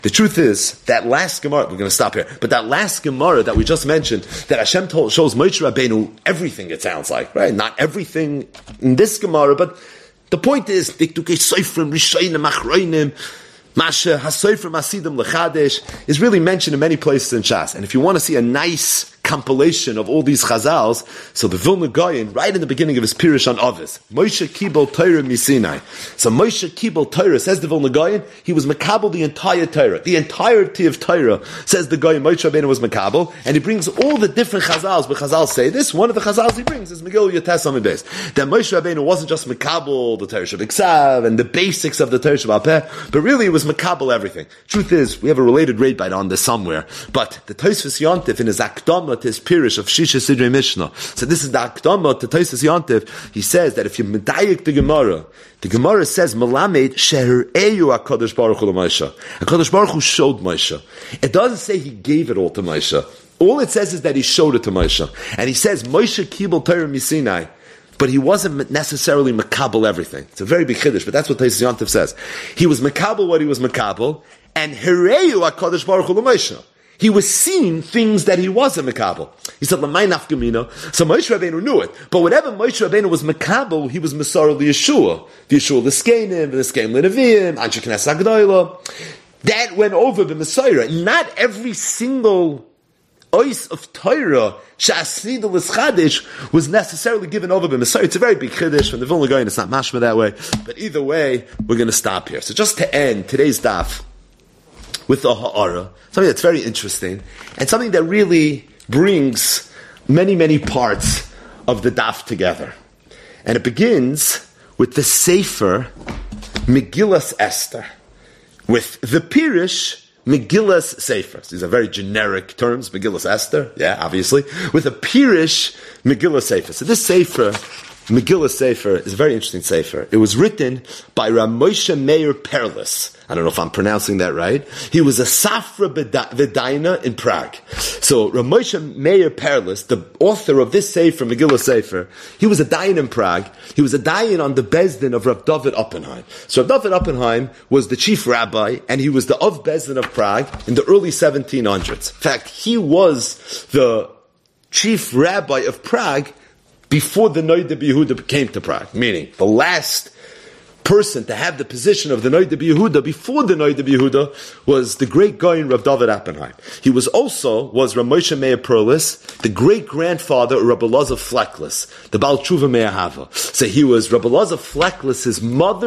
The truth is, that last Gemara, we're going to stop here, but that last Gemara that we just mentioned, that Hashem shows Moshe Rabbeinu everything, it sounds like, right? Not everything in this Gemara, but the point is, Masha Hasofer Masidim Lechadesh is really mentioned in many places in Shas. And if you want to see a nice compilation of all these Chazals, so the Vilna Gaon, right in the beginning of his Pirush on Avos, Moshe Kibel Torah Misinai. So Moshe Kibel Torah, says the Vilna Gaon, he was Makabel the entire Torah. The entirety of Torah, says the Gaon, Moshe Rabbeinu was Makabel, and he brings all the different Chazals, but Chazals say this, one of the Chazals he brings is Megillah Yates Amid Beis. That Moshe Rabbeinu wasn't just Makabel, the Torah Shabbat and the basics of the Torah Shabbat Peh, but really it was Makabel everything. Truth is, we have a related rabbi on this somewhere, but the Tosfos Yontif in his Akdama to his Pirush of Shisha Sidrei Mishnah. So this is the Akdama to Tosfos Yontif. He says that if you medayik the Gemara says Melamed She'ereyu HaKadosh Baruch Hu Moshe. HaKadosh Baruch Hu showed Moshe. It doesn't say he gave it all to Moshe. All it says is that he showed it to Moshe. And he says Moshe Kibel Torah Misinai. But he wasn't necessarily makabel everything. It's a very big chiddush, but that's what Tosfos Yontif says. He was makabel what he was makabel, and Hereyu HaKadosh Baruch Hu Moshe. He was seeing things that he wasn't makabel. He said, "L'may nafkamina." So Moshe Rabbeinu knew it, but whatever Moshe Rabbeinu was makabel, he was Masar Yeshua, the Yeshua l'skenim, the l'skenim l'nevim, Anshe Knesset HaGedolah. That went over the Messiah. Not every single ois of Torah Shasida l'schadish was necessarily given over by Messiah. It's a very big chiddush from the Vilna Gaon. It's not mashma that way, but either way, we're going to stop here. So just to end today's daf with the ha'ara, something that's very interesting and something that really brings many, many parts of the daf together. And it begins with the Sefer Megillas Esther, with the Pirush Megillas Sefer. These are very generic terms, Megillas Esther, yeah, obviously, with a Pirush Megillas Sefer. So this Sefer, Megillas Sefer, is a very interesting Sefer. It was written by Rav Moshe Meir Perlis. I don't know if I'm pronouncing that right. He was a Safra V'Daina in Prague. So Rav Moshe Meir Perlis, the author of this Sefer, Megillah Sefer, he was a Dayan in Prague. He was a Dayan on the Bezdin of Rav David Oppenheim. So Rav David Oppenheim was the chief rabbi, and he was the of Bezdin of Prague in the early 1700s. In fact, he was the chief rabbi of Prague before the Noida B'Yehuda came to Prague, meaning the last person to have the position of the Noida B'Yehuda before the Noida B'Yehuda was the great Gaon Rav David Oppenheim. He was Rav Moshe Meir Perlis, the great grandfather of Rabbi Elazar Fleckless, the Baal Tshuva Me'ahava. So he was Rabbi Elazar Fleckless, his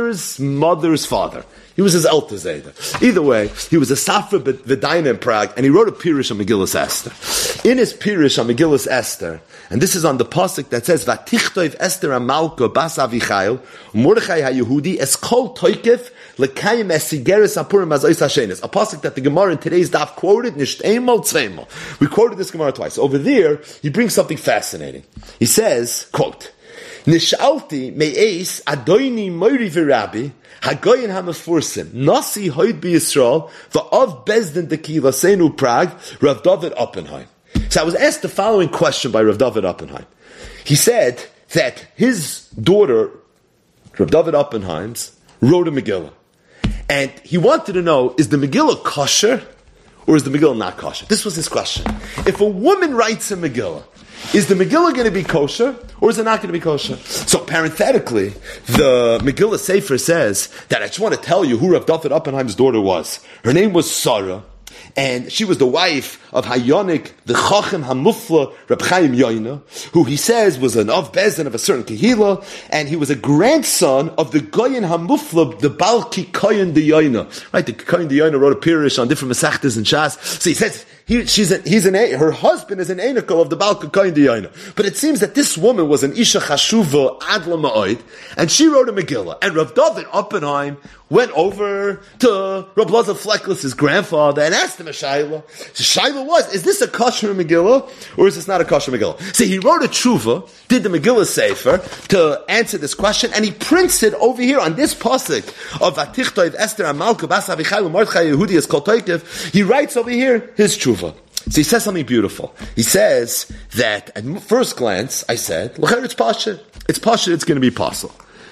mother's father. He was his Elter Zayda. Either way, he was a Safra V'Daina in Prague, and he wrote a Pirush on Megillas Esther. In his Pirush on Megillas Esther, and this is on the pasuk that says, "Vatichtoiv Esther Amalka Bas Avichail Mordechai HaYehudi Es Kol Toikef Lekayim Esigeres Apurim Azois Hashenis." A pasuk that the Gemara in today's daf quoted, Nisht Einmal Tzveinmal. We quoted this Gemara twice. Over there, he brings something fascinating. He says, quote, "Nishalti me'eis Adoini Moiri V'Rabbi Hagoyin HaMefursim Nasi Hoid BiYisrael V'Av Bezdin Dekila Seinu Prague Rav David Oppenheim." So I was asked the following question by Rav David Oppenheim. He said that his daughter, Rav David Oppenheim, wrote a Megillah. And he wanted to know, is the Megillah kosher or is the Megillah not kosher? This was his question. If a woman writes a Megillah, is the Megillah going to be kosher or is it not going to be kosher? So parenthetically, the Megillah Sefer says that I just want to tell you who Rav David Oppenheim's daughter was. Her name was Sarah. And she was the wife of Hayonik, the Chacham Hamufla, Reb Chaim Yoina, who he says was an Av Bezdin of a certain Kehila, and he was a grandson of the Goyen Hamufla, the Balki Koyen de Yoina. Right, the Koyen de Yoina wrote a Pirush on different Masechtas and Shas. So he says, her husband is an Einikel of the Balki Koyen de Yoina. But it seems that this woman was an Isha Chashuva Adla Ma'oid, and she wrote a Megillah. And Rav David Oppenheim went over to Rav Elazar Fleckless, his grandfather, and asked him a Shaila. So Shaila was, is this a kosher Megillah, or is this not a kosher Megillah? So he wrote a tshuva, did the Megillah Sefer, to answer this question, and he prints it over here on this pasuk of Vatichtoiv Esther Amalka Bas Avichail Mordechai Yehudi Es Kol Toikev. He writes over here his tshuva. So he says something beautiful. He says that, at first glance, I said, it's Pasha, it's going to be possible.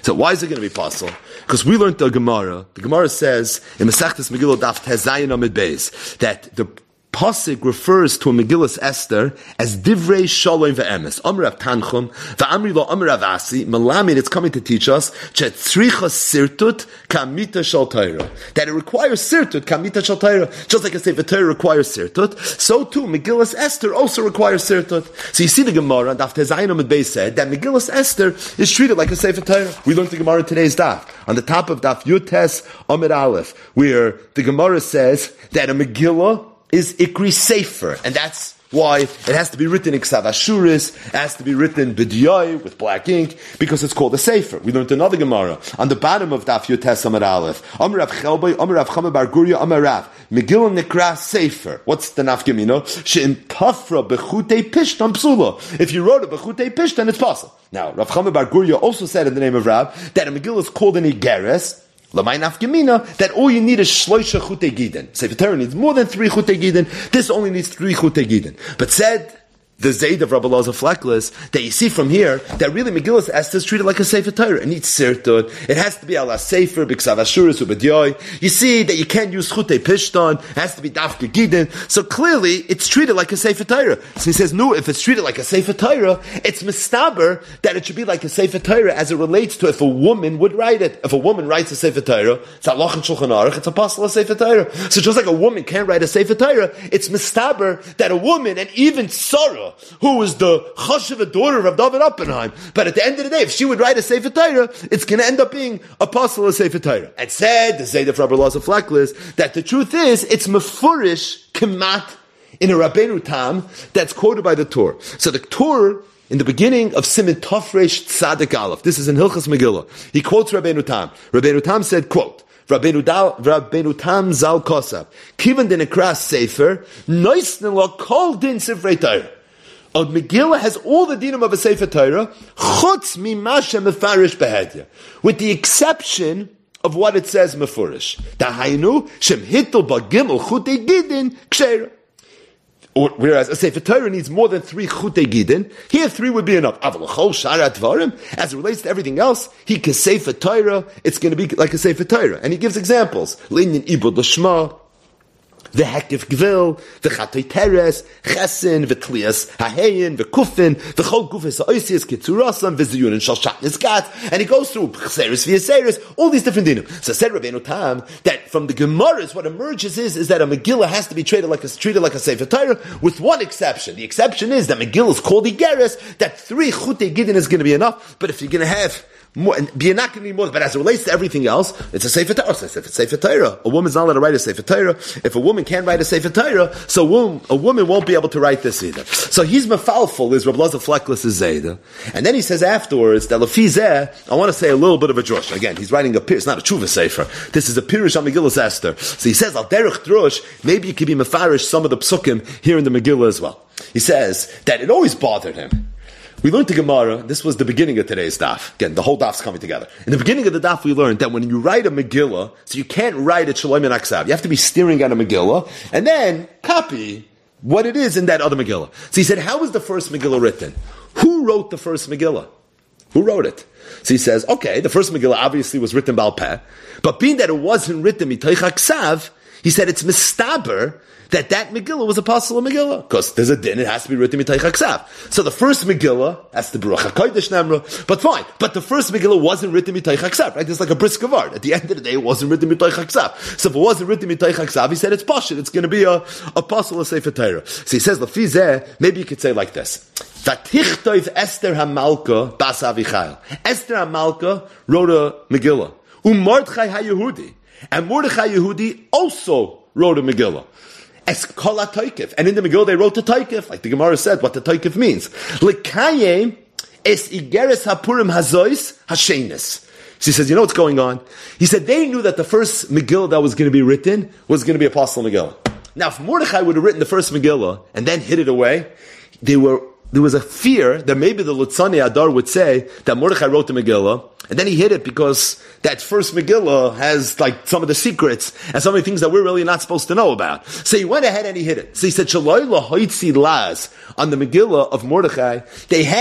So why is it going to be possible? Because we learned the Gemara. The Gemara says in Masechtas Megillah Daf Tezayin Amid Beis that the Pasuk refers to a Megillas Esther as Divrei Shalom ve'emes. Amr Rav Tanchum ve'amri lo Amr Rav Asi. Melamed, it's coming to teach us that tzricha sirtut kamita shal Torah. That it requires sirtut kamita shal Torah. Just like I say, the Torah requires sirtut, so too Megillas Esther also requires sirtut. So you see the Gemara, Daf Tezayin Amid Beis said that Megillas Esther is treated like a Sefer Torah. We learned the Gemara in today's Daf. On the top of Daf Yutes Amid Aleph, where the Gemara says that a Megillah is Ikri Sefer, and that's why it has to be written in Ksav Ashuris, it has to be written B'diyai, with black ink, because it's called a Sefer. We learned another Gemara, on the bottom of Daf Yotes Amar Aleph, Amar Rav Chelboi, Amar Rav Chama Bar Guria, Amar Rav, Megillah Nikra Sefer. What's the nafkamino? She'in Tafra Bechutei Pishtan Psula. If you wrote a Bechutei Pishtan, it's possible. Now, Rav Chama Bar Guria also said in the name of Rav, that a Megillah is called an Igeres, L'may nafkamina, that all you need is shloisha chutei gidin. Sefer Torah needs more than 3 chutei gidin. This only needs 3 chutei gidin. But said the Zayd of Rabbi Elazar Fleckless, that you see from here, that really Megillas Esther is treated like a Sefer Torah. It needs sirtut. It has to be ala Sefer, b'ksav ashuris, u'b'diyoi. You see that you can't use chutei pishton. It has to be dafke gidin. So clearly, it's treated like a Sefer Torah. So he says, no, if it's treated like a Sefer Torah, it's mistaber that it should be like a Sefer Torah as it relates to if a woman would write it. If a woman writes a Sefer Torah, it's halach and shulchan aruch, it's apostle of Sefer Torah. So just like a woman can't write a Sefer Torah, it's mistaber that a woman, and even Sarah, who was the chashuva daughter of David Oppenheim, but at the end of the day, if she would write a Sefer Torah, it's going to end up being apostle of Sefer Torah. And said the Zayd of Rabbi Elazar Fleckless that the truth is it's mefurish kemat in a Rabbeinu Tam that's quoted by the Torah. So the Torah in the beginning of Siman Tafresh Tzadik Aleph, this is in Hilchas Megillah, he quotes Rabbeinu Tam. Rabbeinu Tam said, quote, Rabbeinu Tam Zal Kosab, Kivan din Ekras Sefer, Noisnen lo kol din Sifrei Torah. A Megillah has all the dinim of a Sefer Torah, chutz mimashe mefarish behedya, with the exception of what it says mefurish. Dahainu shem hitl bagimel chutei gidin ksheira. Whereas a Sefer Torah needs more than 3 chutei gidin, here 3 would be enough. Aval l'chol shara dvarim, as it relates to everything else, he can Sefer Torah, it's going to be like a Sefer Torah. And he gives examples. Linyan ibud l'shma, the hekif gvil, the chatoi teres, chesin, the tlias haheyin, the kufin, the chol gufis ha'oisias kitzurasam, the ziyun and shalshatnis gat, and he goes through chseris v'yaseris, all these different dinim. So said Rabbeinu Tam that from the Gemaras, what emerges is that a Megillah has to be treated like a Sefer Torah, with one exception. The exception is that Megillah is called Igeres, that 3 chutei gidin is going to be enough, but if you're going to have more, be not going to be more, but as it relates to everything else, it's a Sefer Torah. So if it's Sefer Torah, a woman's not allowed to write a Sefer Torah. If a woman can't write a Sefer Torah, so a woman won't be able to write this either. So he's mefalful, is Rabbi Elazar Fleckless is Zayda. And then he says afterwards that Lefizeh, I want to say a little bit of a drush. Again, he's writing a pirush, it's not a tshuva sefer. This is a pirush on Megillas Esther. So he says, al derech drush, maybe you could be mefarish some of the psukim here in the Megillah as well. He says that it always bothered him. We learned the Gemara, this was the beginning of today's daf. Again, the whole daf's coming together. In the beginning of the daf, we learned that when you write a Megillah, so you can't write it Shalom and Aksav. You have to be staring at a Megillah, and then copy what it is in that other Megillah. So he said, how was the first Megillah written? Who wrote the first Megillah? Who wrote it? So he says, okay, the first Megillah obviously was written Baal Peh, but being that it wasn't written Mitoich Aksav, he said it's mistaber that Megillah was apostle of Megillah. Because there's a din, it has to be written Mitoich Aksav. So the first Megillah, that's the Baruch HaKodesh Nemra, but fine. But the first Megillah wasn't written Mitoich Aksav, right? It's like a brisk Gavard. At the end of the day, it wasn't written Mitoich Aksav. So if it wasn't written Mitoich Aksav, he said it's Pashut, it's going to be a apostle of Sefer Torah. So he says, Lefizeh, maybe you could say like this. Vatichtoiv Esther HaMalka Bas Avichail. Esther HaMalka wrote a Megillah. Mordechai HaYehudi. And Mordechai Yehudi also wrote a Megillah. As Kol HaToikef. And in the Megillah they wrote the Toikef, like the Gemara said, what the Toikef means. L'kayem es Igeres HaPurim Hazois Hashenis. So he says, you know what's going on? He said they knew that the first Megillah that was going to be written was going to be Apostle Megillah. Now if Mordechai would have written the first Megillah and then hid it away, there was a fear that maybe the Lutzani Adar would say that Mordechai wrote the Megillah, and then he hid it because that first Megillah has like some of the secrets and some of the things that we're really not supposed to know about. So he went ahead and he hid it. So he said, Shaloi lahoitzi laz, on the Megillah of Mordechai, they had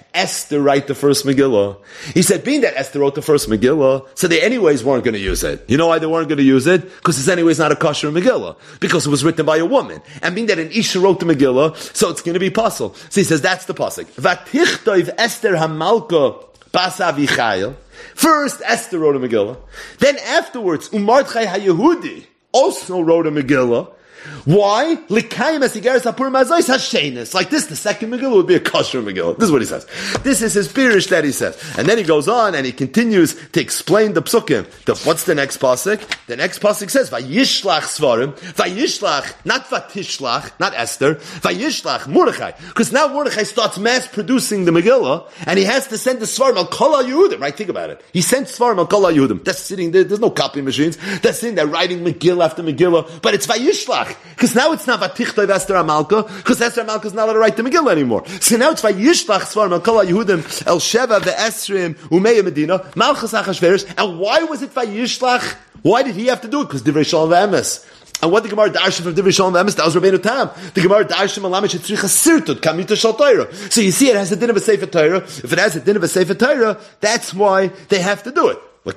Esther write the first Megillah? He said, being that Esther wrote the first Megillah, so they anyways weren't going to use it. You know why they weren't going to use it? Because it's anyways not a kosher Megillah. Because it was written by a woman. And being that an Isha wrote the Megillah, so it's going to be possible. So he says, that's the pasuk. Vatichtoiv Esther Hamalka Bas Avichayil. First, Esther wrote a Megillah. Then afterwards, Mordechai HaYehudi also wrote a Megillah. Why? Likayim esigeres hapurim azois hashenis. Like this, the second Megillah would be a kosher Megillah. This is what he says. This is his pirish that he says. And then he goes on and he continues to explain the psukim. What's the next pasuk? The next pasuk says, Vayishlach svarim. Vayishlach, not Vatishlach, not Esther. Vayishlach, Mordechai. Because now Mordechai starts mass producing the Megillah and he has to send the svarim al kol Yehudim. Right? Think about it. He sent svarim al kol Yehudim. That's sitting there. There's no copy machines. They're sitting there writing Megillah after Megillah. But it's Vayishlach. Because now it's not Vatichtoi Esther Amalka, because Esther Amalka is not allowed to write the Megillah anymore. So now it's Vayishlach Svarim Al Kol Yehudim El Sheva VeEsrim Umeya Medina Malchus Achashverosh. And why was it Vayishlach? Why did he have to do it? Because Divrei Shalom VeEmes. And what the Gemara Darshan from Divrei Shalom VeEmes? That was Rabbeinu Tam. The Gemara Darshan Malamish Etzricha Sirtut Kamita Shal Torah. So you see, it has a din of a Sefer Torah. If it has a din of a Sefer Torah, that's why they have to do it. And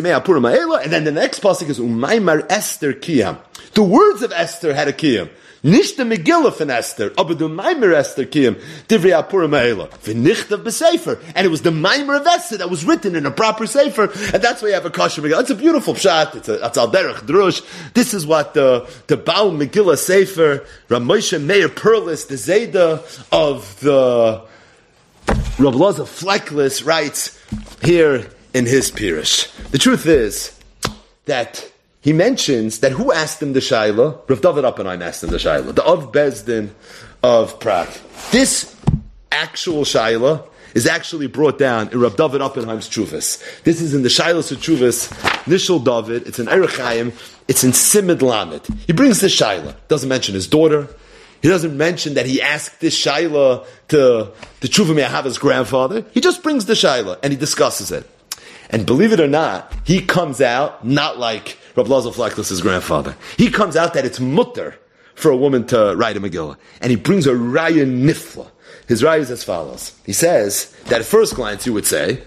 then the next pasuk is Umaymar Esther Kiyam. The words of Esther had a Kiyam. Nicht the Megillah from Esther, aber the Umaymar Esther Kiyam. Divrei Apurim Ha'ela. V'nichtav b'sefer. And it was the Maimer of Esther that was written in a proper sefer. And that's why you have a kosher Megillah. It's a beautiful pshat. It's al derech drush. This is what the Baal Megillah sefer, Rav Moshe Meir Perlis, the Zayda of the Rav Loza Fleckless writes here in his Pirish. The truth is that he mentions that who asked him the Shaila? Rav David Oppenheim asked him the Shaila. The Av Bezdin of Prague. This actual Shaila is actually brought down in Rav David Oppenheim's Chuvas. This is in the Shailas of Chuvas, Nishal David. It's in Erech Chaim. It's in Simid Lamed. He brings this Shaila. Doesn't mention his daughter. He doesn't mention that he asked this Shaila to the Tshuva Me'ahava's grandfather. He just brings the Shaila and he discusses it. And believe it or not, he comes out not like Rav Loza Fleckless' grandfather. He comes out that it's mutter for a woman to write a Megillah. And he brings a raya nifla. His raya is as follows. He says that at first glance you would say,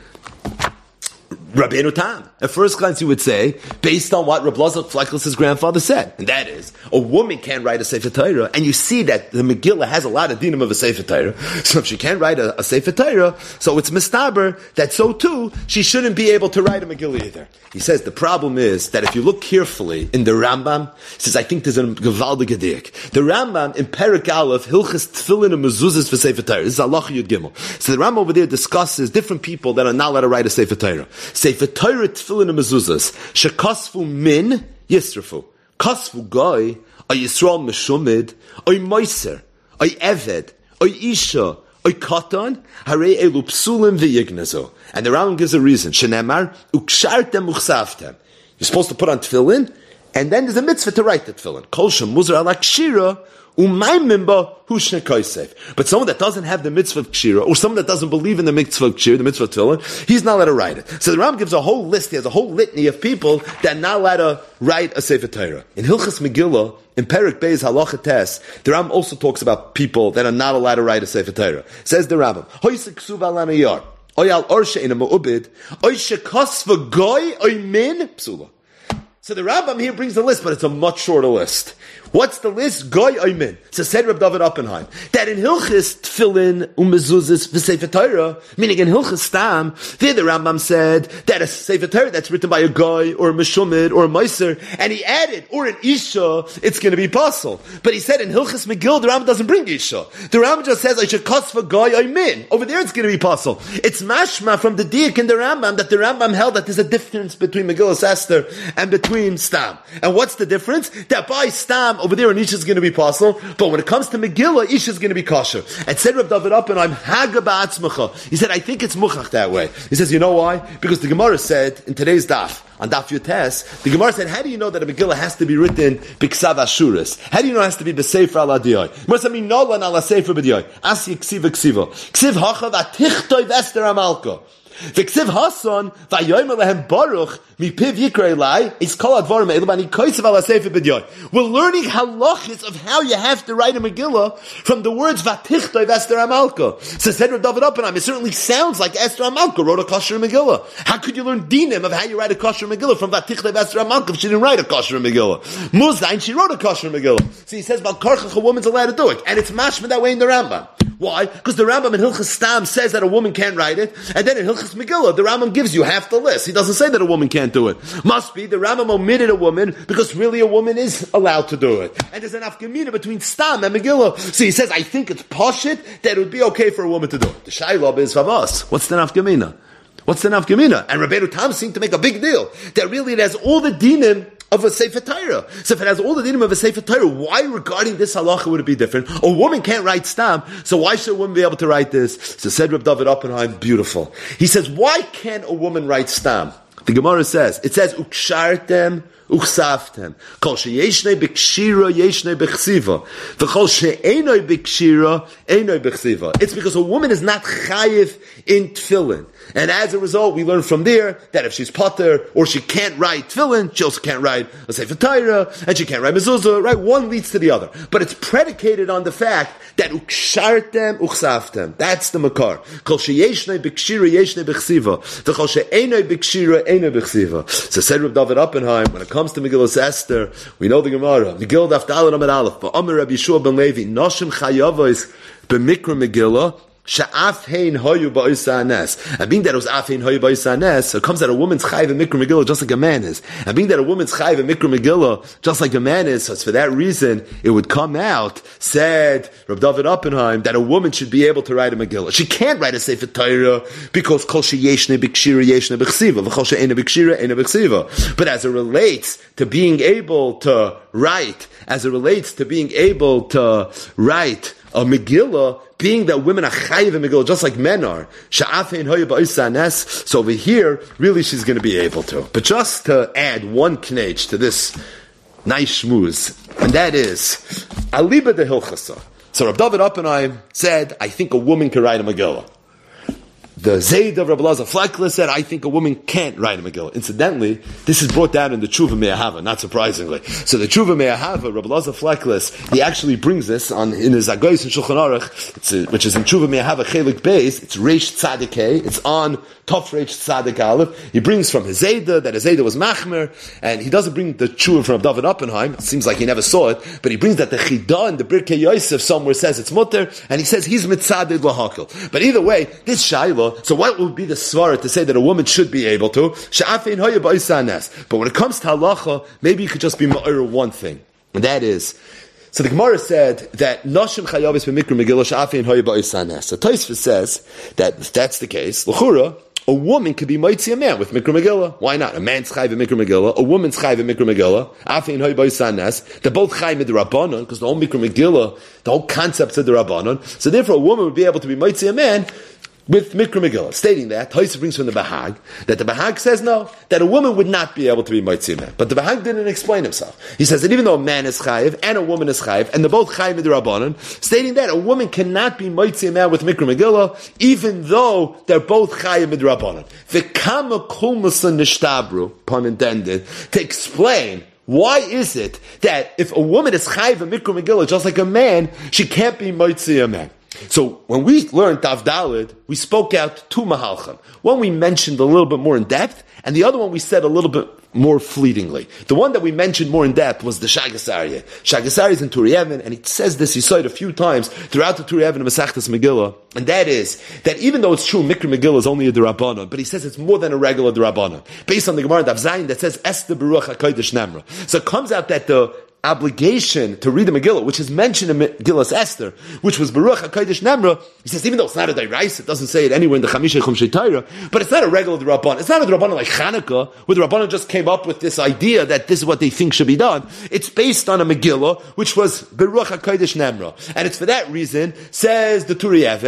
Rabbeinu Tam. At first glance you would say, based on what Rav Loza Fleckless' grandfather said. And that is, a woman can't write a Sefer Torah, and you see that the Megillah has a lot of dinim of a Sefer Torah. So if she can't write a Sefer Torah, so it's mistaber that so too, she shouldn't be able to write a Megillah either. He says the problem is that if you look carefully in the Rambam, he says, I think there's a gewaldige diak. The Rambam in Perek Aleph, Hilchas Tefillin and Mezuzahs for Sefer Torah. This is Allah Yud Gimel. So the Rambam over there discusses different people that are not allowed to write a Sefer Torah. Sefer Torah Tefillin and Mezuzahs. Shekosfu min Yisrafu. Kosfu goy, a Yisrael Meshumid, oy Moiser, oy Eved, oy Isha, oy Katan, Harei elu psulim v'yignazo. And the Rambam gives a reason. Shenemar, ukshartem uchsavtem. You're supposed to put on tefillin, and then there's a mitzvah to write the tefillin. Kol shem muzar ala kshira, umaymimba hushne koisev. But someone that doesn't have the mitzvah of kshira, or someone that doesn't believe in the mitzvah of kshira, the mitzvah of tefillin, he's not allowed to write it. So the Rambam gives a whole list, he has a whole litany of people that are not allowed to write a Sefer Torah. In Hilchas Megillah, in Perek Beis Halacha Tes, the Rambam also talks about people that are not allowed to write a Sefer Torah. Says the Rambam, Hoysek ksuv al aniyar, oy al orshe in a mu'ubid, oy shekos v'goy, oy min psula. So the Rambam here brings the list, but it's a much shorter list. What's the list? Goy Oymin. So said Reb David Oppenheim, that in Hilchis Tefillin Umezuzis v'Sefer Torah, meaning in Hilchis Stam, there the Rambam said that a Sefer Torah that's written by a Goy, or a Meshumid, or a Meiser, and he added, or an Isha, it's going to be possible. But he said in Hilchis Megillah, the Rambam doesn't bring Isha. The Rambam just says, I should cost for Goy Oymin. Over there it's going to be possible. It's mashma from the Diak in the Rambam, that the Rambam held that there's a difference between Megillah Esther and between Stam. And what's the difference? That by Stam, over there, an Isha is going to be possible, but when it comes to Megillah, Isha is going to be kosher. And said Reb David Oppenheim, Haga ba'atzmacha. He said, I think it's muchach that way. He says, you know why? Because the Gemara said, in today's daf, on Daf Yotes, the Gemara said, how do you know that a Megillah has to be written b'ksav ashuris? How do you know it has to be b'sefer ala diyoi? Must mean nolan ala sefer b'diyoi. Asi ksiva ksiva. Ksiv hacha v'atichtoi v'ester amalka. V'ksiv Hasan v'yomer lehem baruch mipiv yikra elai is kol advarim elu b'ani kosev ala sefer b'dyoy. We're learning halachis of how you have to write a Megillah from the words v'tichtov Esther Amalka. So said Rav David Oppenheim, it certainly sounds like Esther Amalka wrote a kosher Megillah. How could you learn dinim of how you write a kosher Megillah from v'tichtov Esther Amalka if she didn't write a kosher Megillah? Muzdain, she wrote a kosher Megillah. So he says, Balkarchach, a woman's allowed to do it. And it's mashma that way in the Rambam. Why? Because the Rambam in Hilchas Stam says that a woman can't write it, and then in Hilchas Megillah, the Rambam gives you half the list. He doesn't say that a woman can't do it. Must be the Rambam omitted a woman because really a woman is allowed to do it. And there's an afkamina between Stam and Megillah. So he says, I think it's poshit that it would be okay for a woman to do it. The Shaila is Favas. What's the nafkamina? What's the nafkamina? And Rabbeinu Tam seemed to make a big deal that really it has all the dinim of a Sefer Torah. So if it has all the dinim of a Sefer Torah, why regarding this halacha would it be different? A woman can't write stam, so why should a woman be able to write this? So said Reb David Oppenheim, beautiful. He says, why can't a woman write stam? The Gemara says, it says, ukshartem, uchsaftem. Kol sheyeshnei b'kshira, yeshnei b'chsiva. V'chol she'enoi b'kshira, enoi b'chsiva. It's because a woman is not chayiv in tefillin. And as a result, we learn from there that if she's potter or she can't write tefillin, she also can't write a Sefer Torah, and she can't write mezuzah, right? One leads to the other. But it's predicated on the fact that ukshartem, uchsaftem. That's the makar. Kol sheyeshnei b'kshira, yeshnei b'chsiva. V'chol she'enoi b'kshira, enoi b'chsiva. So said Reb David Oppenheim, when it comes to Megillah Esther, we know the Gemara. Megillah Daf Daled Amud Aleph. V'Omer Rabbi Yeshua ben Levi, Noshim chayavos b'mikra Megillah, Sha'af hein hoyu ba'isa anes. And being that it was af hein hoyu ba'isa anes, so it comes that a woman's chayiv in mikra Megillah just like a man is. And being that a woman's chayiv in mikra Megillah just like a man is, so it's for that reason it would come out, said Reb David Oppenheim, that a woman should be able to write a Megillah. She can't write a Sefer Torah because kol sheyeshnei b'kshira yeshnei b'chsiva, v'chol she'enei b'kshira enei b'chsiva. But as it relates to being able to write, a Megillah, being that women are chayiv in Megillah just like men are, sha'afein hoya ba'isa anes, so over here, really she's going to be able to. But just to add one knage to this nice shmooze, and that is, aliba de hilchasa. So Reb David Oppenheim said, I think a woman can write a Megillah. The Zayd of Rabbi Elazar Fleckler said, I think a woman can't write a Megillah. Incidentally, this is brought down in the Tshuva Me'ahava, not surprisingly. So the Tshuva Me'ahava, Rabbi Elazar Fleckler, he actually brings this in his Agoyis and Shulchan Aruch, which is in Tshuva Me'ahava Chelik Beis. It's Reish Tzadik Hey. It's on Tov Reish Tzadik Aleph. He brings from his Zayda that his Zayda was Machmer, and he doesn't bring the Tshuva from David Oppenheim. It seems like he never saw it, but he brings that the Chidah and the Birkei Yosef somewhere says it's Mutter, and he says he's Mitzadid Lahakil. But either way, this Shaila, so what would be the svara to say that a woman should be able to? But when it comes to halacha, maybe you could just be ma'ir one thing, and that is, so the Gemara said that Noshim chayavis b'mikra Megillah sha'afin hoya ba'is. So Tosfos says that if that's the case, l'chura, a woman could be mitzi a man with Mikra Megillah. Why not? A man's chayv in Mikra Megillah, a woman's chayv in Mikra Megillah. Afin hoy b'yisanas. They're both chayv in the Rabbanon, because the whole Mikra Megillah, the whole concept's of the Rabbanon. So therefore, a woman would be able to be mitzi a man with Mikra Megillah. Stating that, Tosfos brings from the Bahag, that the Bahag says no, that a woman would not be able to be mitzi a man. But the Bahag didn't explain himself. He says that even though a man is chayiv and a woman is chayiv, and they're both chayiv in the Rabbanon, stating that a woman cannot be mitzi a man with Mikra Megillah, even though they're both chayiv in the Rabbanon. V'kama kulmasan nishtabru, pun intended, to explain why is it that if a woman is chayiv in Mikra Megillah just like a man, she can't be mitzi a man. So when we learned Daf Daled, we spoke out two mahalchim. One we mentioned a little bit more in depth, and the other one we said a little bit more fleetingly. The one that we mentioned more in depth was the Shagas Aryeh. Shagas Aryeh is in Turei Even, and he says this, he saw it a few times throughout the Turei Even and Masechtas Megillah, and that is, that even though it's true, Mikra Megillah is only a D'Rabbanan, but he says it's more than a regular D'Rabbanan. Based on the Gemara Daf Zayin that says, Esther Baruch HaKodesh Nemra. So it comes out that the obligation to read the Megillah, which is mentioned in Megillas Esther, which was Baruch HaKodesh Nemra, he says, even though it's not a Dairais, it doesn't say it anywhere in the Chamisha Chumshei Torah, but it's not a regular D'Rabbanan. It's not a D'Rabbanan like Chanukah, where the Rabbanan just came up with this idea that this is what they think should be done. It's based on a Megillah, which was Baruch HaKodesh Nemra. And it's for that reason, says the Turei Even,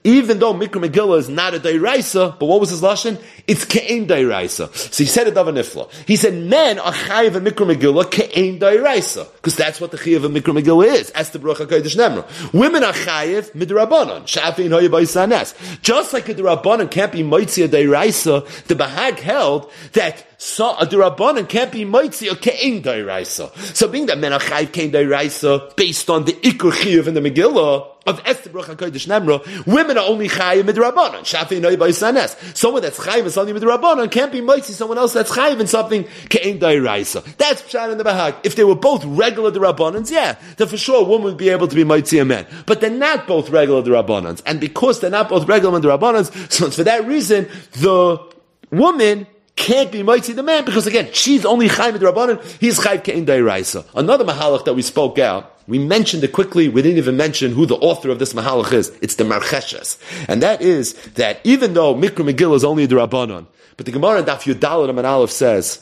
even though Mikra Megillah is not a Dairaisa, but what was his lashon? It's Ke'en Dairaisa. So he said a Davar Nifla. He said men are Chayiv in Mikra Megillah Ke'en Dairaisa, because that's what the Chayiv of Mikra Megillah is. As the Baruch HaKodesh Nemra. Women are Chayiv Midrabanan. Shafin Hoya Baisanes. Just like a Durabanan can't be Moitzi a Dairaisa, the Bahag held that a Durabanan can't be Moitzi or Ke'en Dairaisa. So being that men are Chayiv Ke'en Dairaisa, based on the Ikur Chayiv in the Megillah of Esther Baruch HaKodesh Nemra, women are only Chayiv Midrabanan. Shafin Hoya Baisanes. Someone that's Chayiv in something Midrabanan can't be Moitzi someone else that's Chayiv in something Ke'en Dairaisa. That's Pshat in the Bahag. If they were both regular Durabanans, yeah, then for sure a woman would be able to be Moitzi a man. But they're not both regular Durabanans. And because they're not both regular Durabanans, so for that reason, the woman can't be mighty the man, because again, she's only Chaim Rabbanan, he's Chaim Ke'en Dairaisa. Another Mahalach that we spoke out, we mentioned it quickly, we didn't even mention who the author of this Mahalach is. It's the Marcheshes. And that is that even though Mikra Megillah is only the Rabbanan, but the Gemara in Daf Yudalad Amud Aleph says,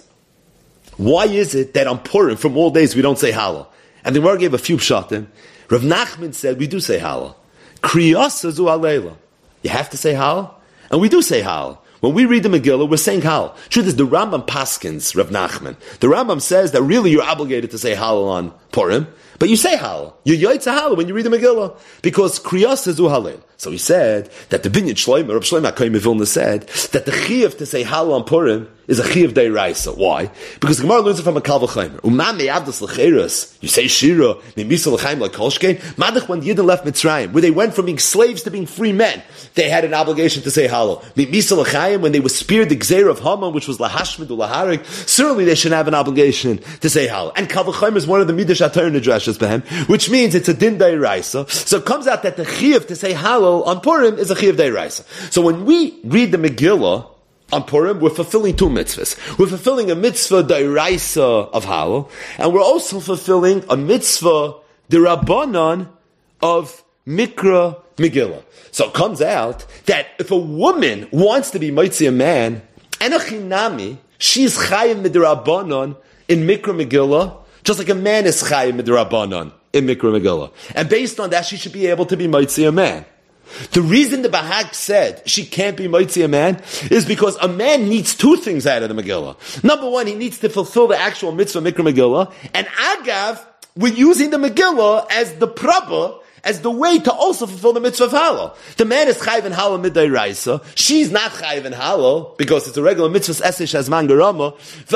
why is it that on Purim, from all days, we don't say Hallel? And the Gemara gave a few pshatim. Rav Nachman said, we do say Hallel. Kriyasa zu Alayla. You have to say Hallel? And we do say Hallel. When we read the Megillah, we're saying Hallel. Truth is, the Rambam paskins, Rav Nachman. The Rambam says that really you're obligated to say Hallel on Purim, but you say Hallel. You're Yoitza Hallel when you read the Megillah, because Kriyas is Hallel. So he said that the Binyan Shlomo, Rav Shlomo HaKohen Vilna said that the Chiyuv to say Hallel on Purim is a Chiyuv Deiraisa. Why? Because the Gemara learns it from a Kal V'Chaimer. Umam me'avdas l'cheres. You say Shira, me'misa l'chaim like Kolshkein. Madach when the Yidden left Mitzrayim, where they went from being slaves to being free men, they had an obligation to say Hallel. Me'misa l'chaim, when they were speared the Gzeir of Haman, which was lahashmid or laharik, certainly they should have an obligation to say Hallel. And Kal V'Chaimer is one of the Midrash HaTorah Nedrashas behem, which means it's a din Deiraisa. So it comes out that the Chiyuv to say Hallel on Purim is a Chiyuv Deiraisa. So when we read the Megillah on Purim, we're fulfilling two mitzvahs. We're fulfilling a mitzvah Deiraisa of Hallel, and we're also fulfilling a mitzvah Derabanan of Mikra Megillah. So it comes out that if a woman wants to be Moitzi a man, and a Chinami, she's Chayim Midrabanan in Mikra Megillah, just like a man is Chayim Midrabanan in Mikra Megillah. And based on that, she should be able to be Moitzi a man. The reason the Bahag said she can't be Moitzi a man is because a man needs two things out of the Megillah. Number one, he needs to fulfill the actual mitzvah Mikra Megillah, and Agav, we're using the Megillah as the prabha, as the way to also fulfill the mitzvah of Hallel. The man is Chayiv in Hallel Midairaisa. She's not Chayiv in Hallel, because it's a regular mitzvah Esesh as Mangarama.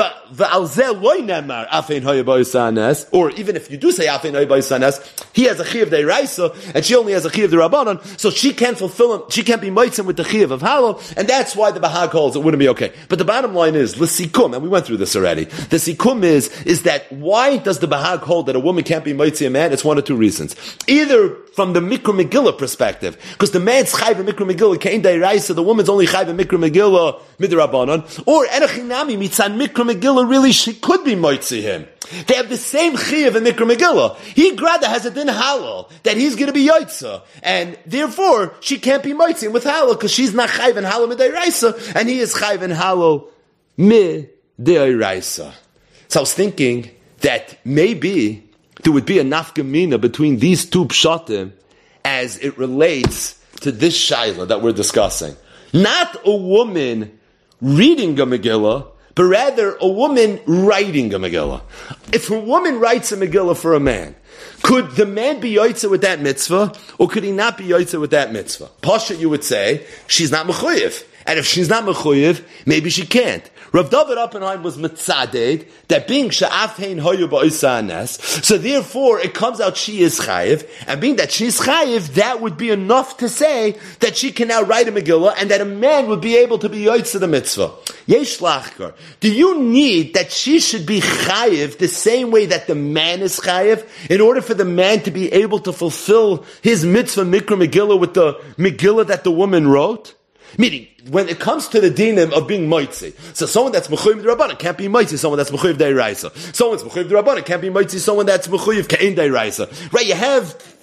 Or even if you do say Afein Hoya Baisanes, he has a Chayiv Deiraisa, and she only has a Chayiv Derabanan, so she can't fulfill him, she can't be Moitzim with the Chayiv of Hallel, and that's why the Bahag holds it wouldn't be okay. But the bottom line is, L'sikum, and we went through this already, the Sikum is that why does the Bahag hold that a woman can't be Moitzi a man? It's one of two reasons. Either from the Mikra Megillah perspective, because the man's Chayv in Mikra Megillah, Ke'en Dairaisa, the woman's only Chayv in Mikra Megillah, Midrabanan, or Enochinami, Mitzan Mikra Megillah, really, she could be Moitzi him. They have the same Chiyuv in Mikra Megillah. He Grada has a din Hallel, that he's going to be Yoitza, and therefore, she can't be Moitzi him with Hallel, because she's not Chayv in Hallel Midairaisa, and he is Chayv in Hallel Midairaisa. So I was thinking that maybe there would be a nafkamina between these two pshatim as it relates to this shaila that we're discussing. Not a woman reading a Megillah, but rather a woman writing a Megillah. If a woman writes a Megillah for a man, could the man be yoitza with that mitzvah, or could he not be yoitza with that mitzvah? Pasha, you would say, she's not mechuyev. And if she's not mechuyev, maybe she can't. Rav David Oppenheim was mitzaded that being she'afhein hoyu ba'isa, so therefore it comes out she is chayiv, and being that she is chayiv, that would be enough to say that she can now write a Megillah, and that a man would be able to be yoitza the mitzvah. Yesh lachkar. Do you need that she should be chayiv the same way that the man is chayiv, in order for the man to be able to fulfill his mitzvah Mikra Megillah with the Megillah that the woman wrote? Meaning, when it comes to the dinim of being moitzi, so someone that's mechuyev d'Rabbanan can't be moitzi someone that's mechuyev d'Oraisa. Someone's mechuyev d'Rabbanan can't be moitzi someone that's mechuyev ke'en d'Oraisa. Right? You have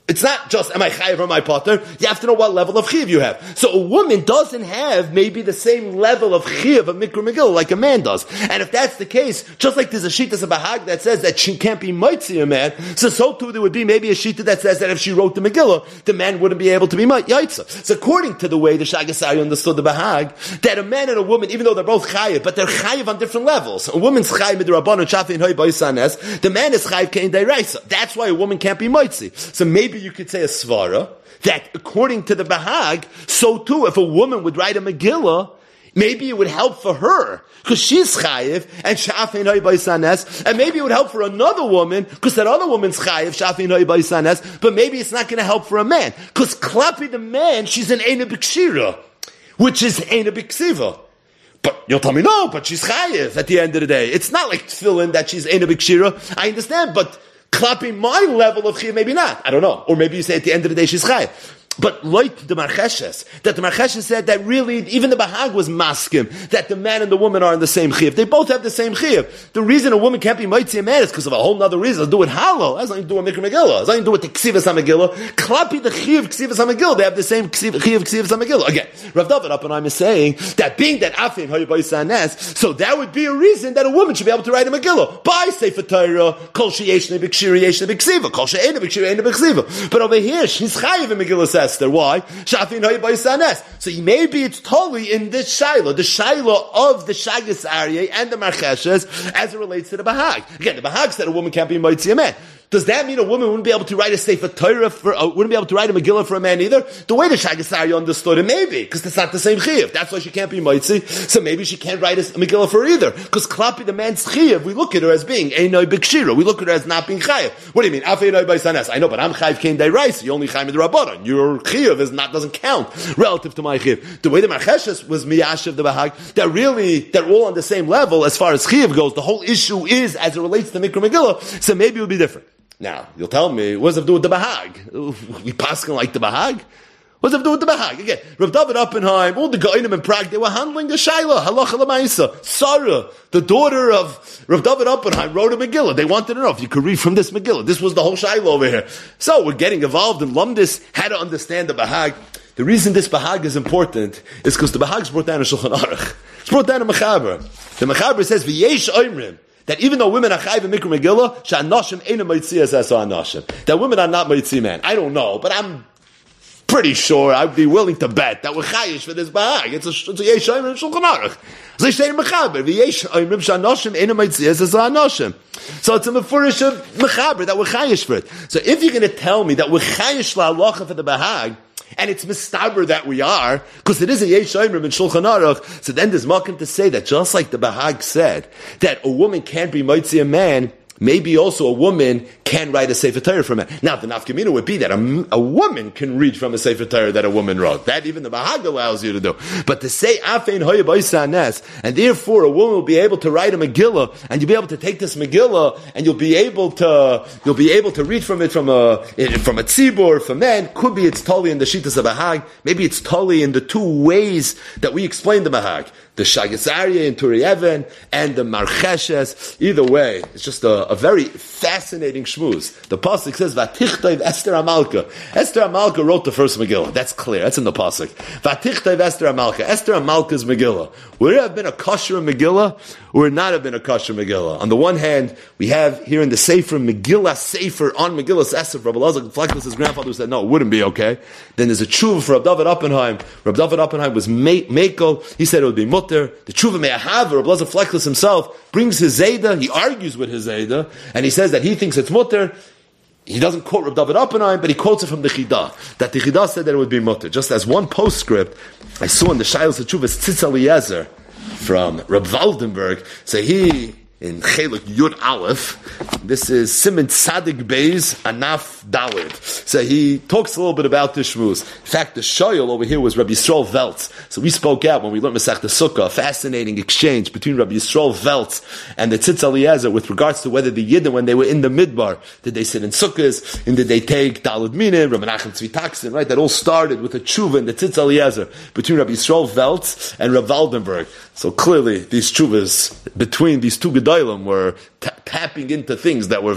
It's not just, am I chayiv or am I potter? You have to know what level of chiv you have. So a woman doesn't have maybe the same level of chiv of mikra megillah like a man does. And if that's the case, just like there's a shita of Bahag that says that she can't be mitzi a man, so too there would be maybe a shita that says that if she wrote the Megillah, the man wouldn't be able to be yaitza. So according to the way the Shagas Aryeh understood the Bahag, that a man and a woman, even though they're both chayiv, but they're chayiv on different levels. A woman's chayiv midrabanan shafin hoy baisanes. The man is chayiv kein deiraisa. That's why a woman can't be mitzi. So maybe you could say a svara that according to the Bahag, so too if a woman would write a Megillah, maybe it would help for her because she's chayiv and shafin hoy baisanes, and maybe it would help for another woman because that other woman's chayiv shafin hoy baisanes. But maybe it's not going to help for a man because klapi the man, she's an eina b'kshira, which is eina b'ksiva. But you'll tell me no, but she's chayiv at the end of the day. It's not like tefillin that she's eina b'kshira. I understand, but klapi my level of chayiv, maybe not. I don't know. Or maybe you say at the end of the day she's chayiv. But like the Marcheshes, that the Marcheshes said that really, even the Bahag was maskim, that the man and the woman are in the same chiyuv. They both have the same chiyuv. The reason a woman can't be mitzi a man is because of a whole nother reason. Let's do it halal. That's nothing to do with Mikra Megillah. That's nothing to do with the Ksivas HaMegillah. Klapi the chiyuv Ksivas HaMegillah. They have the same chiyuv Ksivas HaMegillah. Again, Rav David Oppenheim is saying that being that Afin Hayabaysanes, so that would be a reason that a woman should be able to write a Megillah. By Sefer Torah, Kol Sheyesh Nebekshiri Yesh Nebeksiva, Kol Sheyesh Nebekshiri Nebeksiva. But over here, she's chayiv in Megillah Esther. Why? Shafin hoy baisanes. So maybe it's totally in this shaila, the shaila of the Shagas Aryeh and the Marcheshes as it relates to the Bahag. Again, the Bahag said a woman can't be mitzi a man. Does that mean a woman wouldn't be able to write a Sefer Torah wouldn't be able to write a Megillah for a man either? The way the Shagas Aryeh understood it, maybe, because it's not the same chiyuv. That's why she can't be mitzi. So maybe she can't write a Megillah for her either. Because klapi the man's chiyuv, we look at her as being einoi b'kshira. We look at her as not being chayiv. What do you mean? Afeinoi b'sanes. I know, but I'm chayiv kein deirais. You only chayiv in the rabbanon. Your chiyuv doesn't count relative to my chiyuv. The way the Marcheshes was miyashiv the Bahag, they're all on the same level as far as chiyuv goes. The whole issue is as it relates to Mikra Megillah. So maybe it would be different. Now, you'll tell me, what does it do with the Bahag? We paskin like the Bahag? What does it do with the Bahag? Again, Rav David Oppenheim, all the Goinim in Prague, they were handling the Shaila, Halacha L'Maisa. Sarah, the daughter of Rav David Oppenheim, wrote a Megillah. They wanted to know if you could read from this Megillah. This was the whole Shaila over here. So, we're getting involved in Lumdis, how to understand the Bahag. The reason this Bahag is important is because the Bahag is brought down in Shulchan Aruch. It's brought down in Mechaber. The Mechaber says, V'yesh oimrim, that even though women are chayiv in Mikra Megillah, she'anoshim eina mitzias as anoshim. That women are not mitzi man. I don't know, but I'm pretty sure I'd be willing to bet that we're chayish for this bahag. It's a yesh oimrim shulchan aruch. So they say in Mechaber, v'yesh oimrim she'anoshim eina mitzias as anoshim. So it's a mefurish of Mechaber that we're chayish for it. So if you're going to tell me that we're chayish la'alocha for the bahag, and it's mistaber that we are, because it is a yesh oimrim in Shulchan Aruch, so then there's makom to say that just like the Bahag said, that a woman can't be mitzi a man, maybe also a woman can write a Sefer Torah from it. Now, the nafkamina would be that a woman can read from a Sefer Torah that a woman wrote. That even the Bahag allows you to do. But to say, Afein hoya b'isanes, and therefore a woman will be able to write a Megillah, and you'll be able to take this Megillah, and you'll be able to read from it from a tzibur, from men. Could be it's totally in the Shittas of Bahag. Maybe it's totally in the two ways that we explain the Bahag. The Shagas Aryeh in Turi Even, and the Marcheshes. Either way, it's just a very fascinating shmuz. The pasuk says, "Vatichtayv Esther Amalka." Esther Amalka wrote the first Megillah. That's clear. That's in the pasuk. Vatichtayv Esther Amalka. Esther Amalka's Megillah. Would it have been a kosher Megillah, or would it not have been a kosher Megillah? On the one hand, we have here in the Sefer Megillah Sefer on Megillah Esther. Rabbi Elazar Fleckles, his grandfather, said no, it wouldn't be okay. Then there's a tshuva for Rav David Oppenheim. Rav David Oppenheim was mekel. He said it would be mutter. The tshuva me'ahav, Rabbi Elazar Fleckles himself brings his zayda. He argues with his zayda, and he says that he thinks it's mutter. He doesn't quote Rav David Oppenheim, but he quotes it from the Chidah. That the Chidah said that it would be mutter. Just as one postscript, I saw in the Shailos HaTshuvas Tzitz Eliezer from Reb Waldenberg. So he, in Chelik Yud Aleph, this is Simon Tzadik Beis Anaf Dalid. So he talks a little bit about the shmuz. In fact, the shoyel over here was Rabbi Yisrael Veltz. So we spoke out when we learned Masech the Sukkah, a fascinating exchange between Rabbi Yisrael Veltz and the Tzitz Eliezer with regards to whether the Yidden, when they were in the Midbar, did they sit in sukkahs, and did they take Dalid Minim, Rabbi Nachum Tzvi Taksin, right? That all started with a tshuva in the Tzitz Eliezer between Rabbi Yisrael Veltz and Rav Waldenberg. So clearly, these tshuvas between these two gedolim were tapping into things that were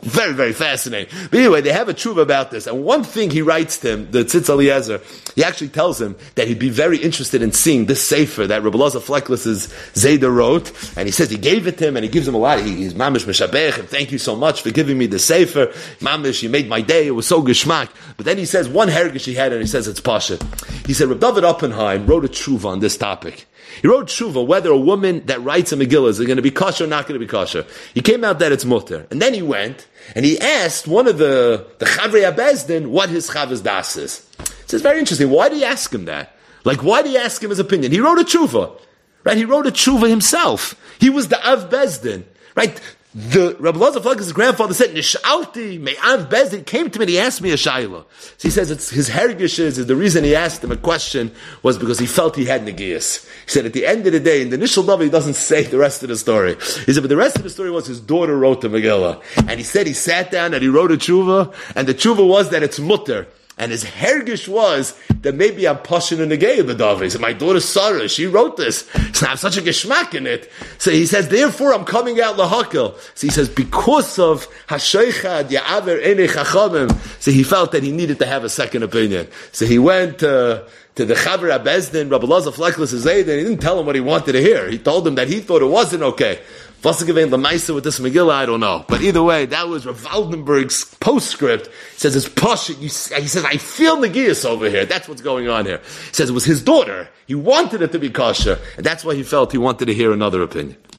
Very, very fascinating. But anyway, they have a tshuva about this. And one thing he writes to him, the Tzitz Eliezer, he actually tells him that he'd be very interested in seeing this sefer that Rebbe Elazar Fleckless's Zayda wrote. And he says he gave it to him and he gives him a lot. He's mamish meshabech, and thank you so much for giving me the sefer. Mamish, you made my day. It was so geschmack. But then he says one hergish he had and he says it's pasha. He said Reb David Oppenheim wrote a tshuva on this topic. He wrote tshuva whether a woman that writes a Megillah is going to be kosher or not going to be kosher. He came out that it's mutter. And then he went and he asked one of the Chavrei HaBezdin what his Chavas Das is. It's very interesting. Why did he ask him that? Like, why did he ask him his opinion? He wrote a tshuva. Right? He wrote a tshuva himself. He was the Av Bezdin. Right? The Rabbi Elazar Fleckless's grandfather said, Nishalti, may Av Bezdin, came to me and he asked me a shayla. So he says it's his hergishes, the reason he asked him a question was because he felt he had negias. He said at the end of the day, in the initial David, he doesn't say the rest of the story. He said, but the rest of the story was his daughter wrote the Megillah. And he said he sat down and he wrote a tshuva, and the tshuva was that it's mutter. And his hergish was that maybe I'm pushing in the gay of the David. He said, my daughter Sarah, she wrote this. So I have such a geschmack in it. So he says, therefore I'm coming out lahakil. So he says, because of Hashoichad Ya'aver Enei Chachamim. So he felt that he needed to have a second opinion. So he went to the Chavrei HaBezdin, Rabbi Elazar Fleckless Zayd, and he didn't tell him what he wanted to hear. He told him that he thought it wasn't okay. What's the Lamaisa with this Megillah? I don't know. But either way, that was Rav Waldenberg's postscript. He says it's Pasha. He says, I feel Negias over here. That's what's going on here. He says it was his daughter. He wanted it to be kosher. And that's why he felt he wanted to hear another opinion.